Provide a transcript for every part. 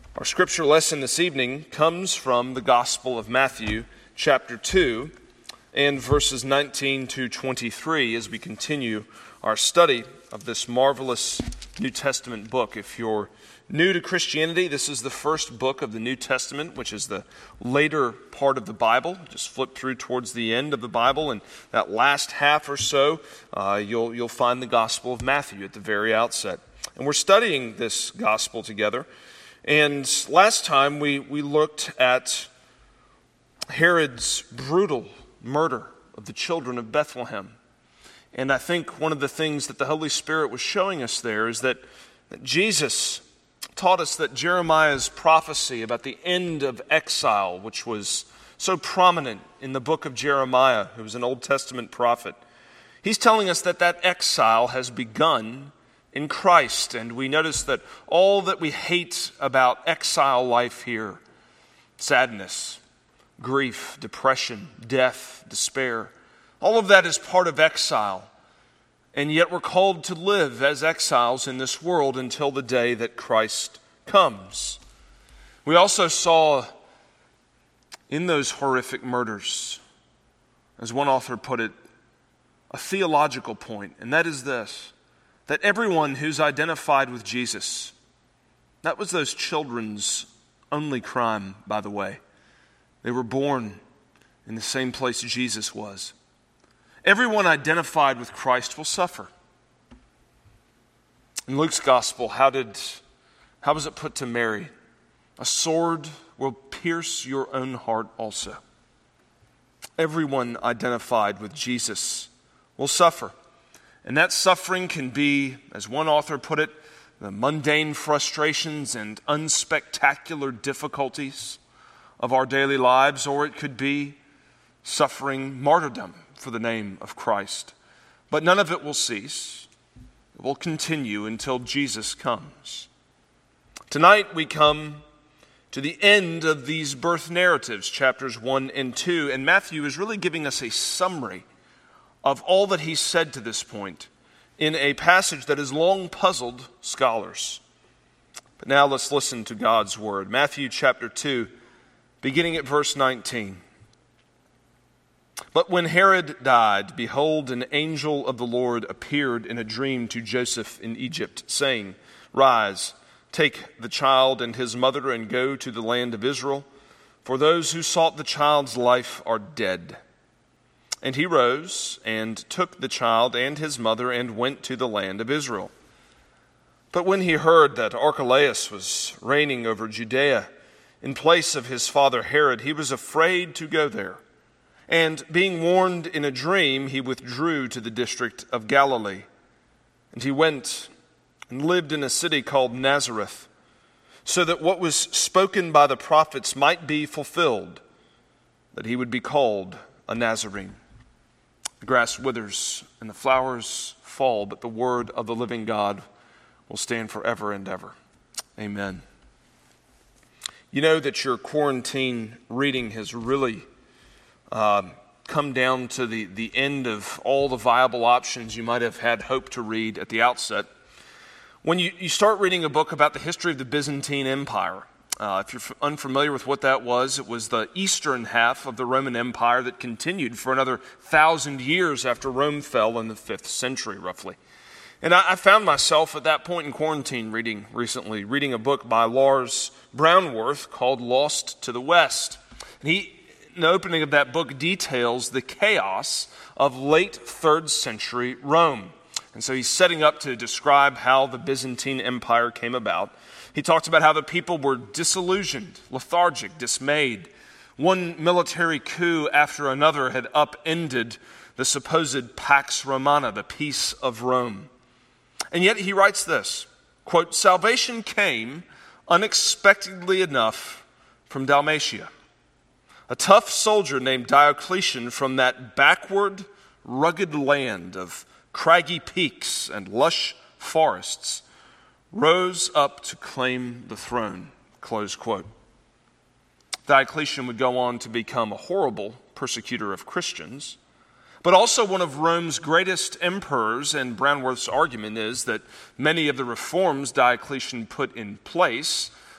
Our scripture lesson this evening comes from the Gospel of Matthew, chapter 2, and verses 19 to 23 as we continue our study of this marvelous New Testament book. If you're new to Christianity, this is the first book of the New Testament, which is the later part of the Bible. Just flip through towards the end of the Bible, and that last half or so, you'll find the Gospel of Matthew at the very outset. And we're studying this Gospel together. And last time we looked at Herod's brutal murder of the children of Bethlehem. And I think one of the things that the Holy Spirit was showing us there is that Jesus taught us that Jeremiah's prophecy about the end of exile, which was so prominent in the book of Jeremiah, who was an Old Testament prophet, he's telling us that that exile has begun in Christ. And we notice that all that we hate about exile life here, sadness, grief, depression, death, despair, all of that is part of exile. And yet we're called to live as exiles in this world until the day that Christ comes. We also saw in those horrific murders, as one author put it, a theological point, and that is this: that everyone who's identified with Jesus, that was those children's only crime, by the way. They were born in the same place Jesus was. Everyone identified with Christ will suffer. In Luke's gospel, how was it put to Mary? A sword will pierce your own heart also. Everyone identified with Jesus will suffer. And that suffering can be, as one author put it, the mundane frustrations and unspectacular difficulties of our daily lives, or it could be suffering martyrdom for the name of Christ. But none of it will cease. It will continue until Jesus comes. Tonight we come to the end of these birth narratives, chapters 1 and 2, and Matthew is really giving us a summary of all that he said to this point in a passage that has long puzzled scholars. But now let's listen to God's word. Matthew chapter 2, beginning at verse 19. But when Herod died, behold, an angel of the Lord appeared in a dream to Joseph in Egypt, saying, Rise, take the child and his mother and go to the land of Israel, for those who sought the child's life are dead. And he rose and took the child and his mother and went to the land of Israel. But when he heard that Archelaus was reigning over Judea in place of his father Herod, he was afraid to go there. And being warned in a dream, he withdrew to the district of Galilee. And he went and lived in a city called Nazareth, so that what was spoken by the prophets might be fulfilled, that he would be called a Nazarene. The grass withers and the flowers fall, but the word of the living God will stand forever and ever. Amen. You know that your quarantine reading has really come down to the end of all the viable options you might have had hope to read at the outset. When you start reading a book about the history of the Byzantine Empire, if you're unfamiliar with what that was, it was the eastern half of the Roman Empire that continued for another 1,000 years after Rome fell in the 5th century, roughly. And I found myself at that point in quarantine recently reading a book by Lars Brownworth called Lost to the West. And he, in the opening of that book, details the chaos of late 3rd century Rome. And so he's setting up to describe how the Byzantine Empire came about. He talks about how the people were disillusioned, lethargic, dismayed. One military coup after another had upended the supposed Pax Romana, the peace of Rome. And yet he writes this, quote, Salvation came unexpectedly enough from Dalmatia. A tough soldier named Diocletian from that backward, rugged land of craggy peaks and lush forests rose up to claim the throne, close quote. Diocletian would go on to become a horrible persecutor of Christians, but also one of Rome's greatest emperors, and Brownworth's argument is that many of the reforms Diocletian put in place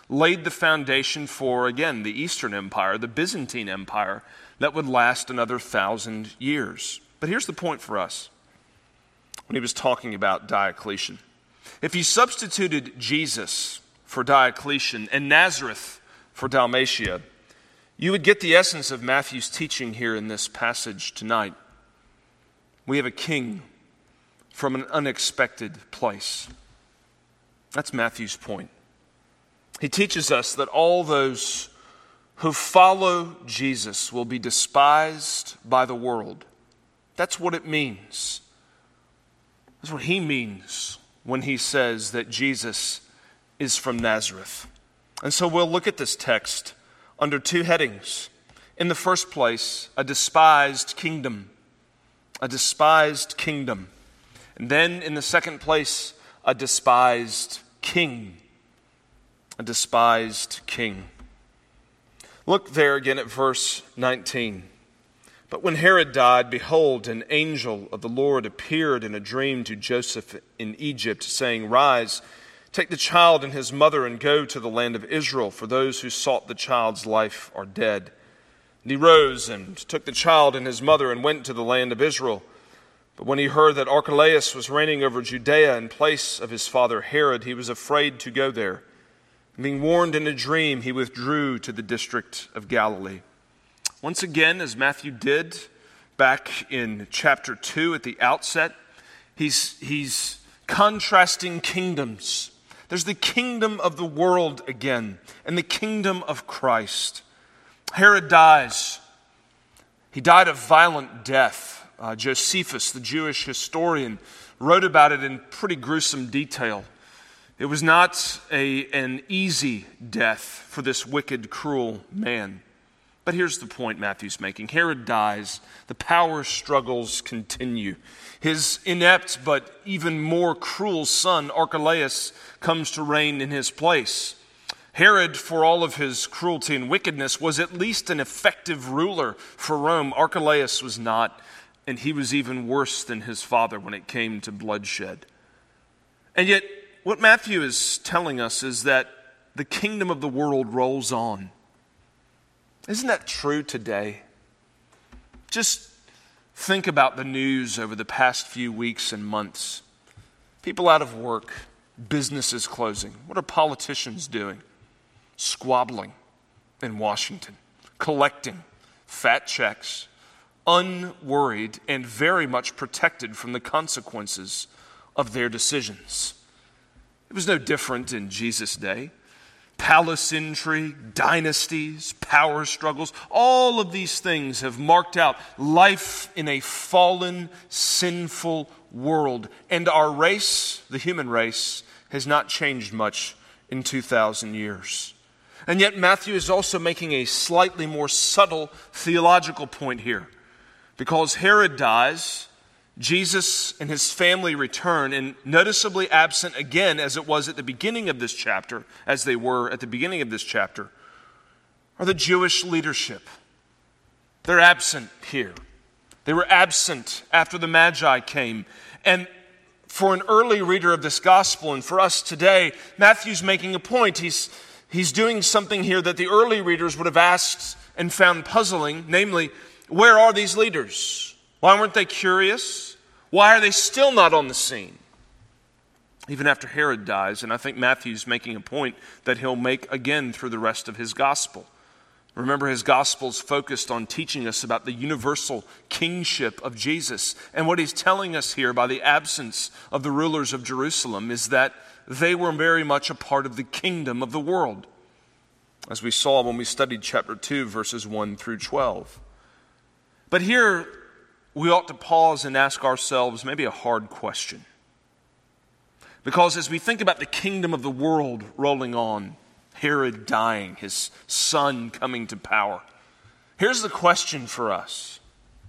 laid the foundation for, again, the Eastern Empire, the Byzantine Empire, that would last another 1,000 years. But here's the point for us when he was talking about Diocletian. If he substituted Jesus for Diocletian and Nazareth for Dalmatia, you would get the essence of Matthew's teaching here in this passage tonight. We have a king from an unexpected place. That's Matthew's point. He teaches us that all those who follow Jesus will be despised by the world. That's what it means. That's what he means when he says that Jesus is from Nazareth. And so we'll look at this text under two headings. In the first place, a despised kingdom. A despised kingdom. And then in the second place, a despised king. A despised king. Look there again at verse 19. But when Herod died, behold, an angel of the Lord appeared in a dream to Joseph in Egypt, saying, Rise, take the child and his mother and go to the land of Israel, for those who sought the child's life are dead. And he rose and took the child and his mother and went to the land of Israel. But when he heard that Archelaus was reigning over Judea in place of his father Herod, he was afraid to go there. And being warned in a dream, he withdrew to the district of Galilee. Once again, as Matthew did back in chapter 2 at the outset, he's contrasting kingdoms. There's the kingdom of the world again, and the kingdom of Christ. Herod dies. He died a violent death. Josephus, the Jewish historian, wrote about it in pretty gruesome detail. It was not an easy death for this wicked, cruel man. But here's the point Matthew's making. Herod dies. The power struggles continue. His inept but even more cruel son, Archelaus, comes to reign in his place. Herod, for all of his cruelty and wickedness, was at least an effective ruler for Rome. Archelaus was not, and he was even worse than his father when it came to bloodshed. And yet, what Matthew is telling us is that the kingdom of the world rolls on. Isn't that true today? Just think about the news over the past few weeks and months. People out of work, businesses closing. What are politicians doing? Squabbling in Washington, collecting fat checks, unworried and very much protected from the consequences of their decisions. It was no different in Jesus' day. Palace intrigue, dynasties, power struggles, all of these things have marked out life in a fallen, sinful world. And our race, the human race, has not changed much in 2,000 years. And yet Matthew is also making a slightly more subtle theological point here. Because Herod dies, Jesus and his family return, and noticeably absent again as it was at the beginning of this chapter, as they were at the beginning of this chapter, are the Jewish leadership. They're absent here. They were absent after the Magi came. And for an early reader of this gospel, and for us today, Matthew's making a point. He's doing something here that the early readers would have asked and found puzzling, namely, where are these leaders? Why weren't they curious? Why are they still not on the scene? Even after Herod dies, and I think Matthew's making a point that he'll make again through the rest of his gospel. Remember, his gospel's focused on teaching us about the universal kingship of Jesus. And what he's telling us here by the absence of the rulers of Jerusalem is that they were very much a part of the kingdom of the world, as we saw when we studied chapter 2, verses 1 through 12. But here, we ought to pause and ask ourselves maybe a hard question. Because as we think about the kingdom of the world rolling on, Herod dying, his son coming to power, here's the question for us.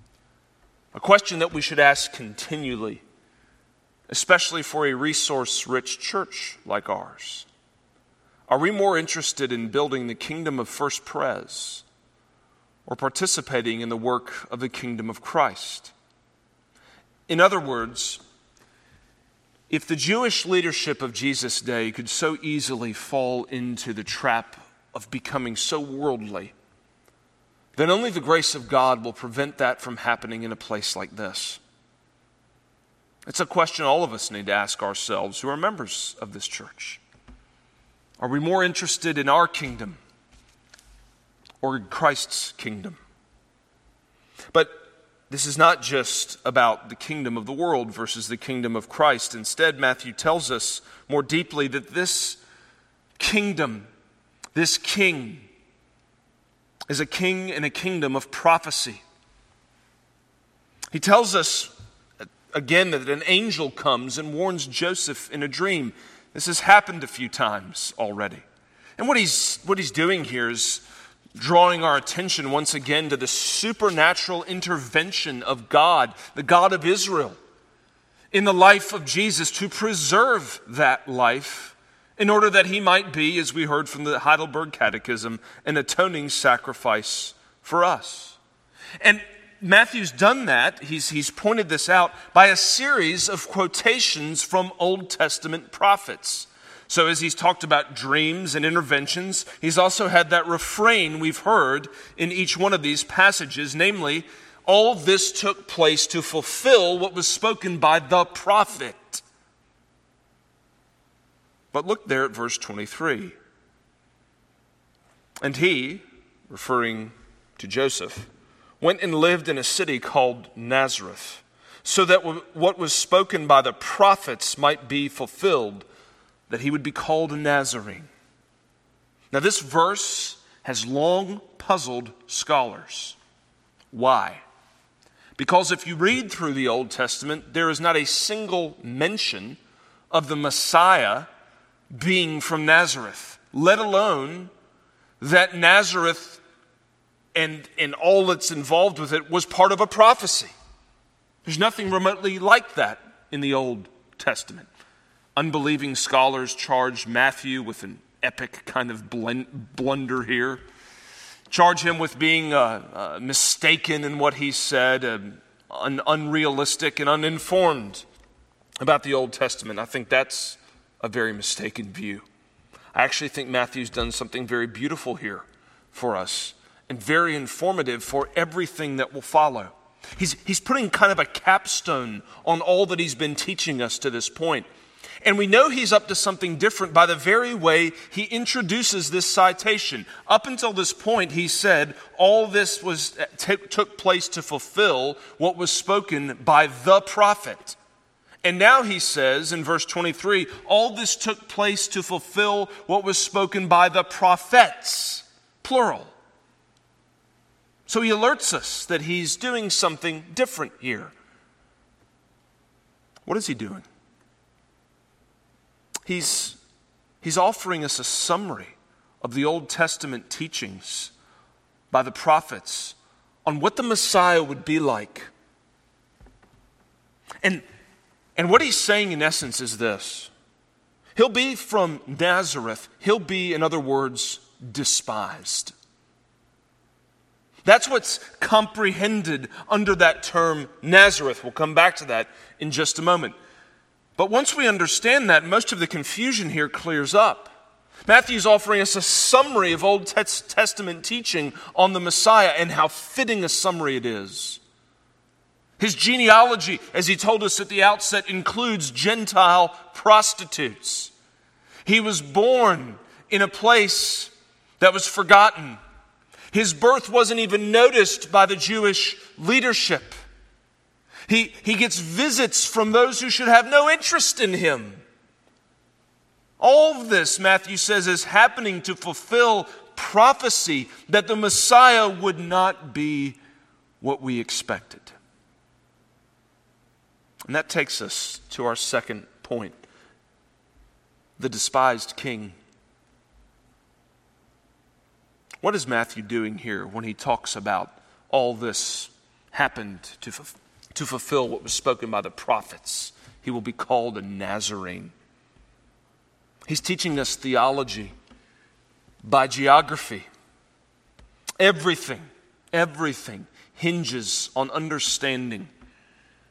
A question that we should ask continually, especially for a resource-rich church like ours. Are we more interested in building the kingdom of First Pres or participating in the work of the kingdom of Christ? In other words, If the Jewish leadership of Jesus' day could so easily fall into the trap of becoming so worldly, then only the grace of God will prevent that from happening in a place like this. It's a question all of us need to ask ourselves who are members of this church. Are we more interested in our kingdom or in Christ's kingdom? But this is not just about the kingdom of the world versus the kingdom of Christ. Instead, Matthew tells us more deeply that this kingdom, this king, is a king in a kingdom of prophecy. He tells us again that an angel comes and warns Joseph in a dream. This has happened a few times already. And what he's doing here is drawing our attention once again to the supernatural intervention of God, the God of Israel, in the life of Jesus to preserve that life in order that he might be, as we heard from the Heidelberg Catechism, an atoning sacrifice for us. And Matthew's done that, he's pointed this out, by a series of quotations from Old Testament prophets. So as he's talked about dreams and interventions, he's also had that refrain we've heard in each one of these passages, namely, all this took place to fulfill what was spoken by the prophet. But look there at verse 23. And he, referring to Joseph, went and lived in a city called Nazareth, so that what was spoken by the prophets might be fulfilled, that he would be called a Nazarene. Now this verse has long puzzled scholars. Why? Because if you read through the Old Testament, there is not a single mention of the Messiah being from Nazareth, let alone that Nazareth and all that's involved with it was part of a prophecy. There's nothing remotely like that in the Old Testament. Unbelieving scholars charge Matthew with an epic kind of blunder here. Charge him with being mistaken in what he said, unrealistic and uninformed about the Old Testament. I think that's a very mistaken view. I actually think Matthew's done something very beautiful here for us and very informative for everything that will follow. He's putting kind of a capstone on all that he's been teaching us to this point. And we know he's up to something different by the very way he introduces this citation. Up until this point, he said, all this took place to fulfill what was spoken by the prophet. And now he says in verse 23, all this took place to fulfill what was spoken by the prophets, plural. So he alerts us that he's doing something different here. What is he doing? He's offering us a summary of the Old Testament teachings by the prophets on what the Messiah would be like. And what he's saying in essence is this. He'll be from Nazareth. He'll be, in other words, despised. That's what's comprehended under that term Nazareth. We'll come back to that in just a moment. But once we understand that, most of the confusion here clears up. Matthew's offering us a summary of Old Testament teaching on the Messiah, and how fitting a summary it is. His genealogy, as he told us at the outset, includes Gentile prostitutes. He was born in a place that was forgotten. His birth wasn't even noticed by the Jewish leadership. He gets visits from those who should have no interest in him. All of this, Matthew says, is happening to fulfill prophecy that the Messiah would not be what we expected. And that takes us to our second point, the despised king. What is Matthew doing here when he talks about all this happened to fulfill what was spoken by the prophets? He will be called a Nazarene. He's teaching us theology by geography. Everything hinges on understanding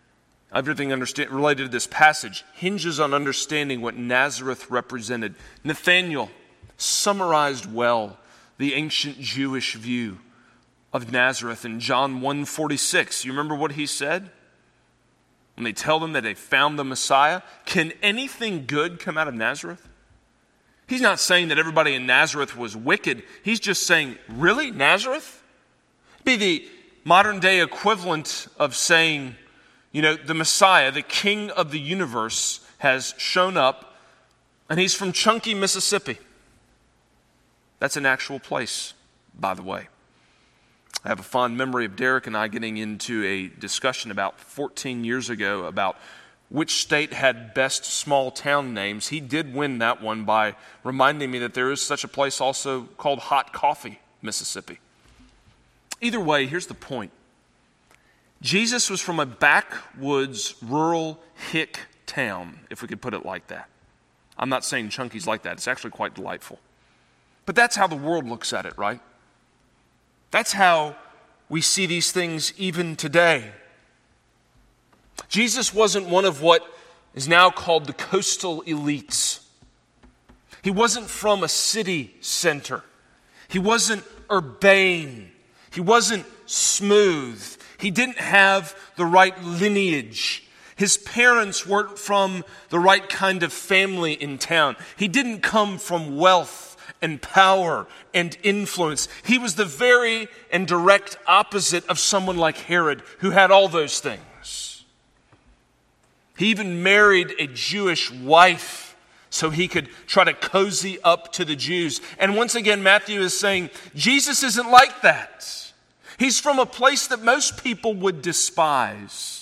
Everything related to this passage hinges on understanding what Nazareth represented. Nathanael summarized well the ancient Jewish view of Nazareth in John 1:46. You remember what he said? When they tell them that they found the Messiah, can anything good come out of Nazareth? He's not saying that everybody in Nazareth was wicked. He's just saying, really, Nazareth? It'd be the modern day equivalent of saying, the Messiah, the King of the universe, has shown up, and he's from Chunky, Mississippi. That's an actual place, by the way. I have a fond memory of Derek and I getting into a discussion about 14 years ago about which state had best small town names. He did win that one by reminding me that there is such a place also called Hot Coffee, Mississippi. Either way, here's the point. Jesus was from a backwoods, rural, hick town, if we could put it like that. I'm not saying Chunky's like that. It's actually quite delightful. But that's how the world looks at it, right? That's how we see these things even today. Jesus wasn't one of what is now called the coastal elites. He wasn't from a city center. He wasn't urbane. He wasn't smooth. He didn't have the right lineage. His parents weren't from the right kind of family in town. He didn't come from wealth and power and influence. He was the very and direct opposite of someone like Herod, who had all those things. He even married a Jewish wife so he could try to cozy up to the Jews. And once again, Matthew is saying, Jesus isn't like that. He's from a place that most people would despise.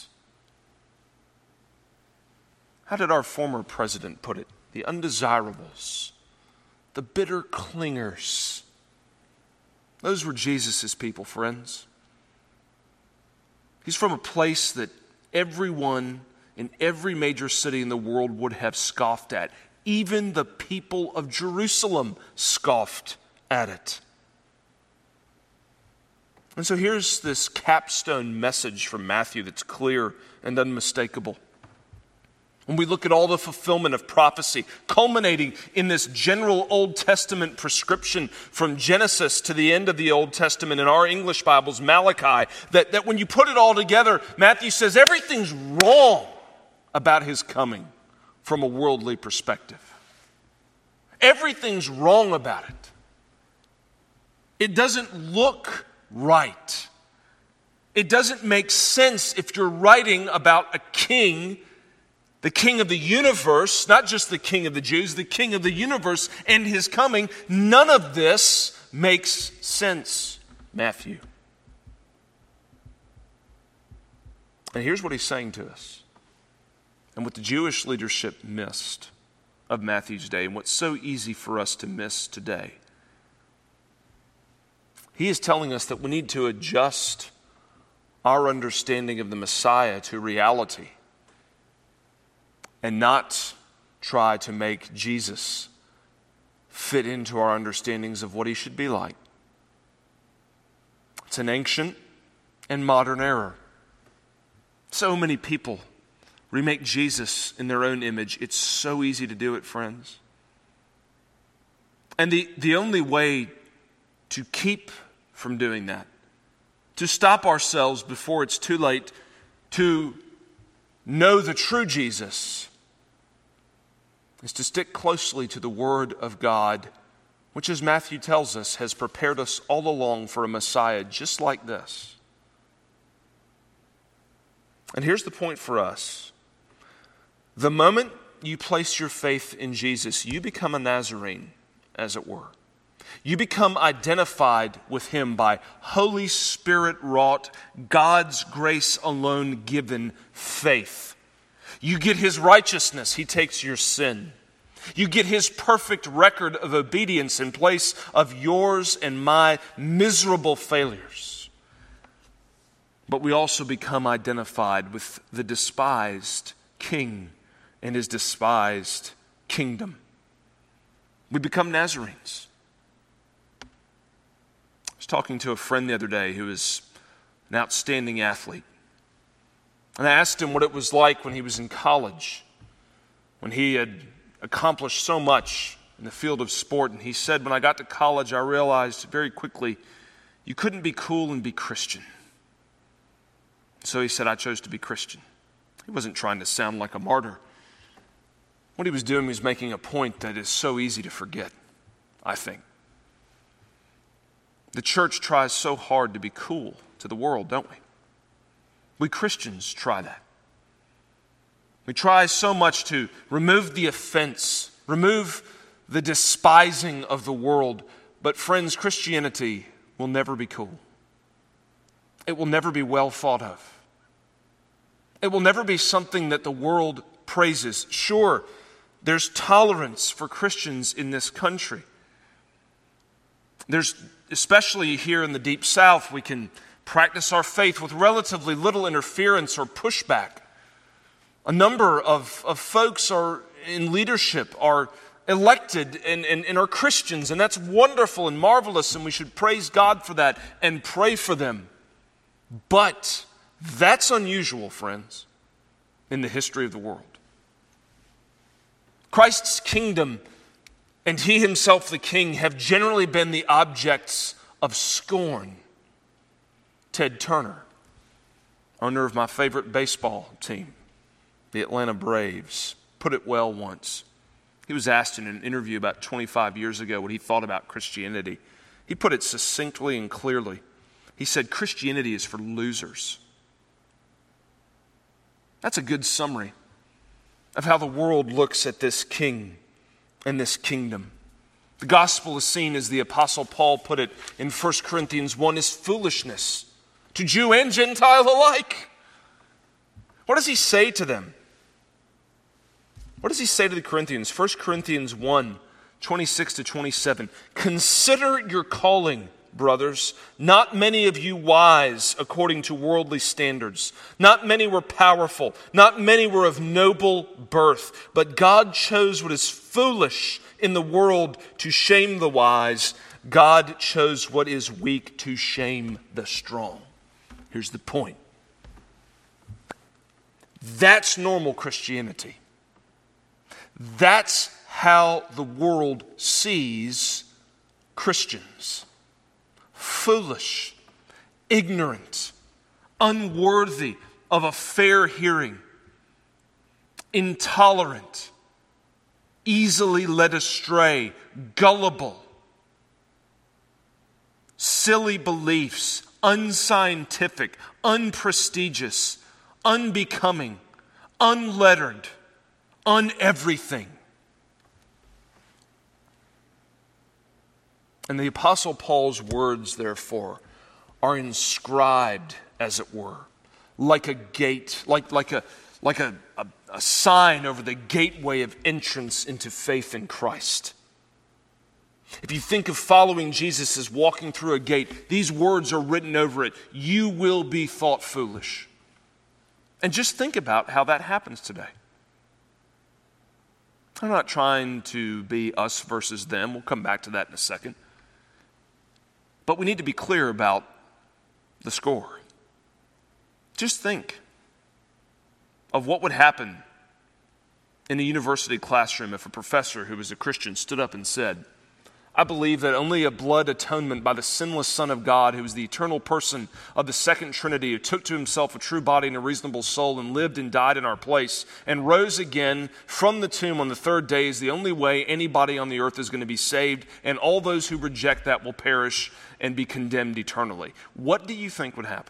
How did our former president put it? The undesirables, the bitter clingers. Those were Jesus' people, friends. He's from a place that everyone in every major city in the world would have scoffed at. Even the people of Jerusalem scoffed at it. And so here's this capstone message from Matthew that's clear and unmistakable. When we look at all the fulfillment of prophecy, culminating in this general Old Testament prescription from Genesis to the end of the Old Testament in our English Bibles, Malachi, that when you put it all together, Matthew says everything's wrong about his coming from a worldly perspective. Everything's wrong about it. It doesn't look right. It doesn't make sense if you're writing about a king, the king of the universe, not just the king of the Jews, the king of the universe and his coming. None of this makes sense, Matthew. And here's what he's saying to us, and what the Jewish leadership missed of Matthew's day, and what's so easy for us to miss today. He is telling us that we need to adjust our understanding of the Messiah to reality and not try to make Jesus fit into our understandings of what he should be like. It's an ancient and modern error. So many people remake Jesus in their own image. It's so easy to do it, friends. And the only way to keep from doing that, to stop ourselves before it's too late to know the true Jesus, is to stick closely to the Word of God, which, as Matthew tells us, has prepared us all along for a Messiah just like this. And here's the point for us. The moment you place your faith in Jesus, you become a Nazarene, as it were. You become identified with him by Holy Spirit wrought, God's grace alone given faith. You get his righteousness, he takes your sin. You get his perfect record of obedience in place of yours and my miserable failures. But we also become identified with the despised king and his despised kingdom. We become Nazarenes. I was talking to a friend the other day who is an outstanding athlete. And I asked him what it was like when he was in college, when he had accomplished so much in the field of sport. And he said, when I got to college, I realized very quickly you couldn't be cool and be Christian. So he said, I chose to be Christian. He wasn't trying to sound like a martyr. What he was doing was making a point that is so easy to forget, I think. The church tries so hard to be cool to the world, don't we? We Christians try that. We try so much to remove the offense, remove the despising of the world. But friends, Christianity will never be cool. It will never be well thought of. It will never be something that the world praises. Sure, there's tolerance for Christians in this country. There's, especially here in the Deep South, we can practice our faith with relatively little interference or pushback. A number of folks are in leadership, are elected and are Christians, and that's wonderful and marvelous, and we should praise God for that and pray for them. But that's unusual, friends, in the history of the world. Christ's kingdom and he himself, the king, have generally been the objects of scorn. Ted Turner, owner of my favorite baseball team, the Atlanta Braves, put it well once. He was asked in an interview about 25 years ago what he thought about Christianity. He put it succinctly and clearly. He said, Christianity is for losers. That's a good summary of how the world looks at this king and this kingdom. The gospel is seen, as the Apostle Paul put it in 1 Corinthians 1, as foolishness to Jew and Gentile alike. What does he say to them? What does he say to the Corinthians? 1 Corinthians 1, 26 to 27. Consider your calling, brothers. Not many of you wise according to worldly standards. Not many were powerful. Not many were of noble birth. But God chose what is foolish in the world to shame the wise. God chose what is weak to shame the strong. Here's the point. That's normal Christianity. That's how the world sees Christians. Foolish, ignorant, unworthy of a fair hearing, intolerant, easily led astray, gullible, silly beliefs, unscientific, unprestigious, unbecoming, unlettered, uneverything. And the Apostle Paul's words, therefore, are inscribed, as it were, like a gate, like a sign over the gateway of entrance into faith in Christ. If you think of following Jesus as walking through a gate, these words are written over it. You will be thought foolish. And just think about how that happens today. I'm not trying to be us versus them. We'll come back to that in a second. But we need to be clear about the score. Just think of what would happen in a university classroom if a professor who was a Christian stood up and said, I believe that only a blood atonement by the sinless Son of God, who is the eternal person of the second Trinity, who took to himself a true body and a reasonable soul and lived and died in our place and rose again from the tomb on the third day, is the only way anybody on the earth is going to be saved, and all those who reject that will perish and be condemned eternally. What do you think would happen?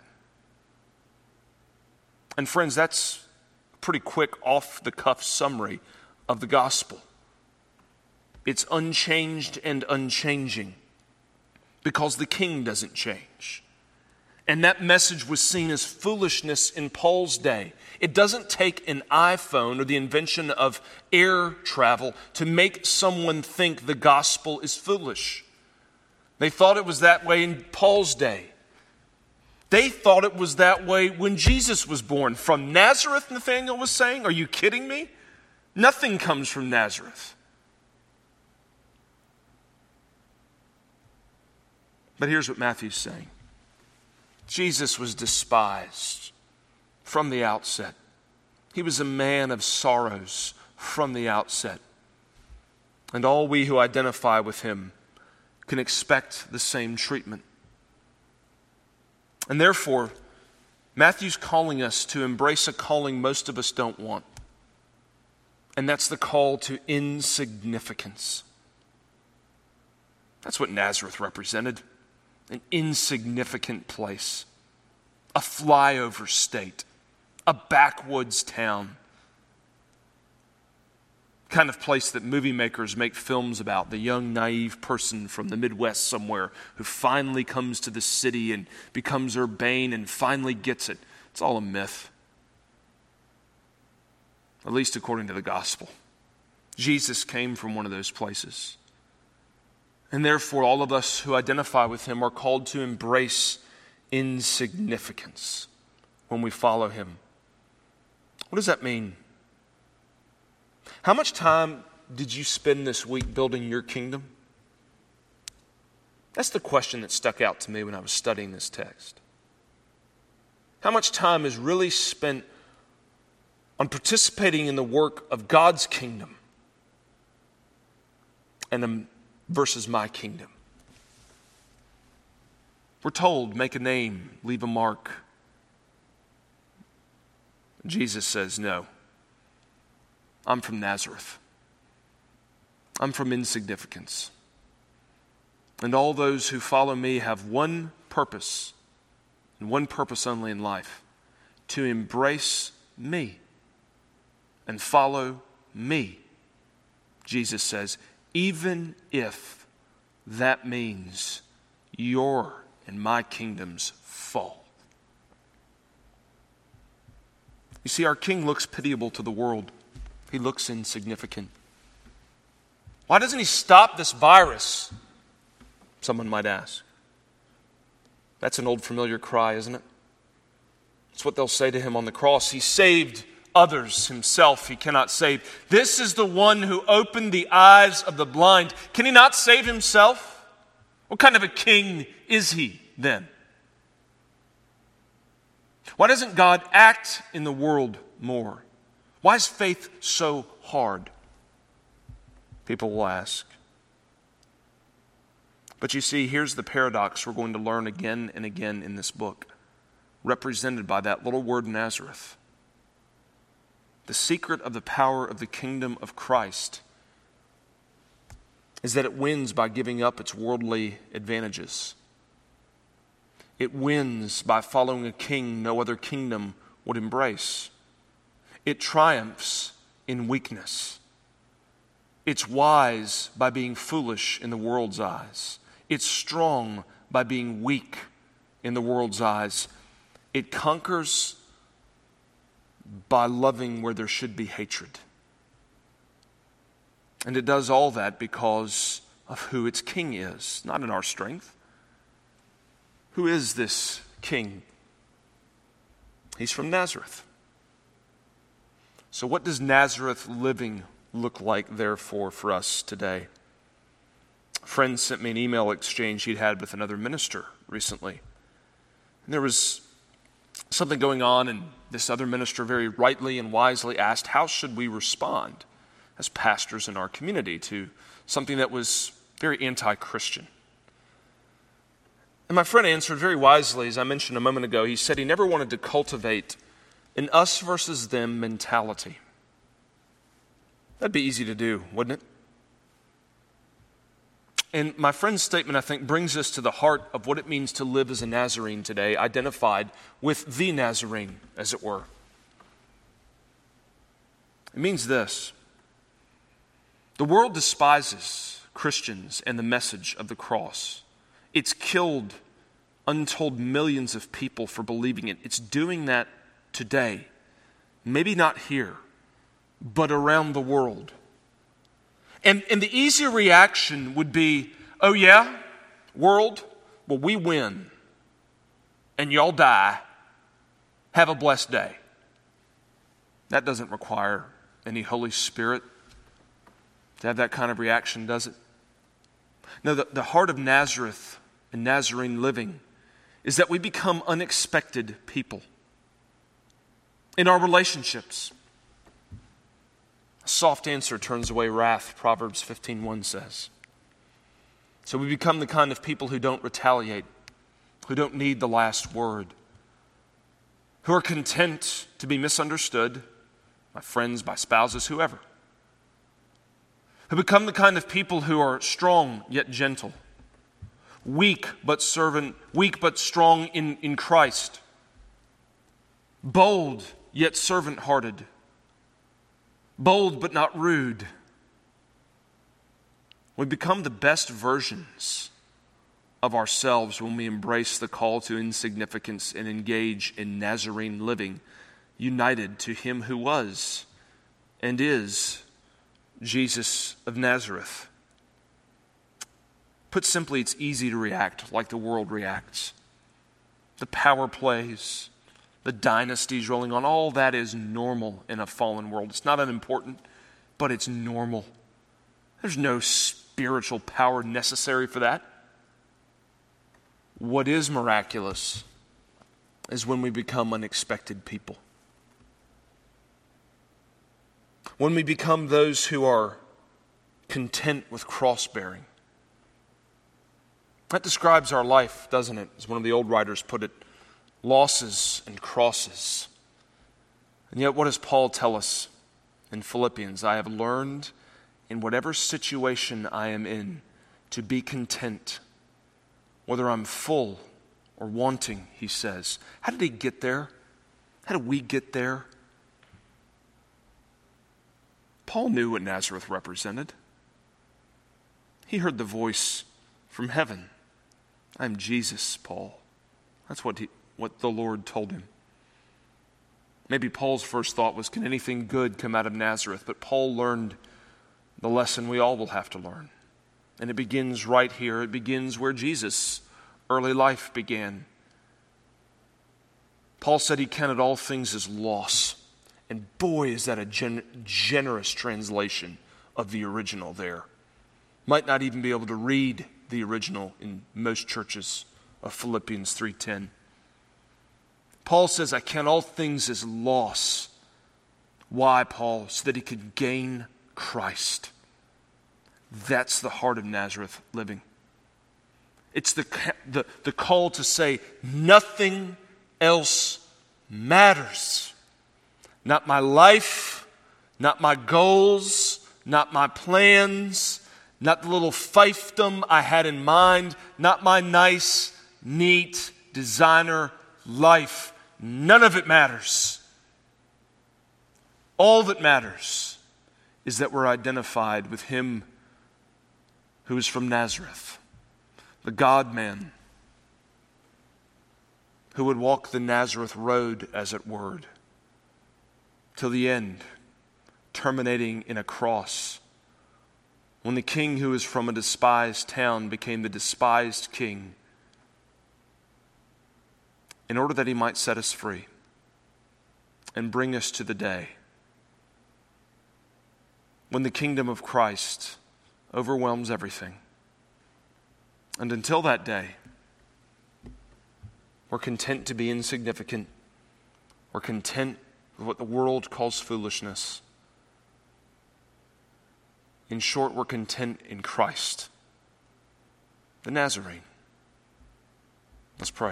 And friends, that's a pretty quick off-the-cuff summary of the gospel. It's unchanged and unchanging because the king doesn't change. And that message was seen as foolishness in Paul's day. It doesn't take an iPhone or the invention of air travel to make someone think the gospel is foolish. They thought it was that way in Paul's day. They thought it was that way when Jesus was born. From Nazareth, Nathanael was saying, are you kidding me? Nothing comes from Nazareth. But here's what Matthew's saying. Jesus was despised from the outset. He was a man of sorrows from the outset. And all we who identify with him can expect the same treatment. And therefore, Matthew's calling us to embrace a calling most of us don't want. And that's the call to insignificance. That's what Nazareth represented. An insignificant place. A flyover state. A backwoods town. Kind of place that movie makers make films about. The young, naive person from the Midwest somewhere who finally comes to the city and becomes urbane and finally gets it. It's all a myth. At least according to the gospel. Jesus came from one of those places. And therefore, all of us who identify with him are called to embrace insignificance when we follow him. What does that mean? How much time did you spend this week building your kingdom? That's the question that stuck out to me when I was studying this text. How much time is really spent on participating in the work of God's kingdom and versus my kingdom? We're told, make a name, leave a mark. Jesus says, no. I'm from Nazareth. I'm from insignificance. And all those who follow me have one purpose, and one purpose only in life, to embrace me and follow me. Jesus says, even if that means your and my kingdoms fall. You see, our King looks pitiable to the world. He looks insignificant. Why doesn't he stop this virus? Someone might ask. That's an old familiar cry, isn't it? It's what they'll say to him on the cross. He saved others, himself he cannot save. This is the one who opened the eyes of the blind. Can he not save himself? What kind of a king is he then? Why doesn't God act in the world more? Why is faith so hard? People will ask. But you see, here's the paradox we're going to learn again and again in this book, represented by that little word Nazareth. The secret of the power of the kingdom of Christ is that it wins by giving up its worldly advantages. It wins by following a king no other kingdom would embrace. It triumphs in weakness. It's wise by being foolish in the world's eyes. It's strong by being weak in the world's eyes. It conquers by loving where there should be hatred. And it does all that because of who its king is, not in our strength. Who is this king? He's from Nazareth. So what does Nazareth living look like, therefore, for us today? A friend sent me an email exchange he'd had with another minister recently. And there was something going on, and this other minister very rightly and wisely asked, how should we respond as pastors in our community to something that was very anti-Christian? And my friend answered very wisely, as I mentioned a moment ago. He said he never wanted to cultivate an us versus them mentality. That'd be easy to do, wouldn't it? And my friend's statement, I think, brings us to the heart of what it means to live as a Nazarene today, identified with the Nazarene, as it were. It means this. The world despises Christians and the message of the cross. It's killed untold millions of people for believing it. It's doing that today. Maybe not here, but around the world. And the easy reaction would be, oh yeah, world, well, we win. And y'all die. Have a blessed day. That doesn't require any Holy Spirit to have that kind of reaction, does it? No, the heart of Nazareth and Nazarene living is that we become unexpected people. In our relationships, a soft answer turns away wrath, Proverbs 15:1 says. So we become the kind of people who don't retaliate, who don't need the last word, who are content to be misunderstood by friends, by spouses, whoever. Who become the kind of people who are strong yet gentle, weak but strong in Christ, bold yet servant-hearted, bold but not rude. We become the best versions of ourselves when we embrace the call to insignificance and engage in Nazarene living, united to Him who was and is Jesus of Nazareth. Put simply, it's easy to react like the world reacts. The power plays, the dynasties rolling on, all that is normal in a fallen world. It's not unimportant, but it's normal. There's no spiritual power necessary for that. What is miraculous is when we become unexpected people. When we become those who are content with cross-bearing. That describes our life, doesn't it? As one of the old writers put it, losses and crosses. And yet what does Paul tell us in Philippians? I have learned in whatever situation I am in to be content, whether I'm full or wanting, he says. How did he get there? How did we get there? Paul knew what Nazareth represented. He heard the voice from heaven. I'm Jesus, Paul. That's what the Lord told him. Maybe Paul's first thought was, can anything good come out of Nazareth? But Paul learned the lesson we all will have to learn. And it begins right here. It begins where Jesus' early life began. Paul said he counted all things as loss. And boy, is that a generous translation of the original there. Might not even be able to read the original in most churches of Philippians 3:10. Paul says, I count all things as loss. Why, Paul? So that he could gain Christ. That's the heart of Nazareth living. It's the call to say, nothing else matters. Not my life, not my goals, not my plans, not the little fiefdom I had in mind, not my nice, neat, designer life. None of it matters. All that matters is that we're identified with Him who is from Nazareth, the God-man, who would walk the Nazareth road, as it were, till the end, terminating in a cross. When the king who is from a despised town became the despised king, in order that he might set us free and bring us to the day when the kingdom of Christ overwhelms everything. And until that day, we're content to be insignificant. We're content with what the world calls foolishness. In short, we're content in Christ, the Nazarene. Let's pray.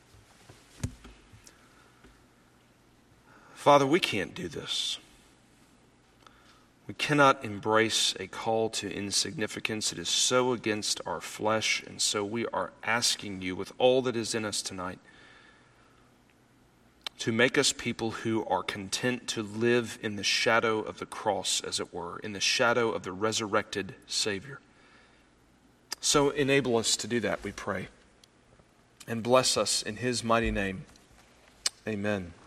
Father, we can't do this. We cannot embrace a call to insignificance. It is so against our flesh, and so we are asking you with all that is in us tonight to make us people who are content to live in the shadow of the cross, as it were, in the shadow of the resurrected Savior. So enable us to do that, we pray, and bless us in His mighty name. Amen.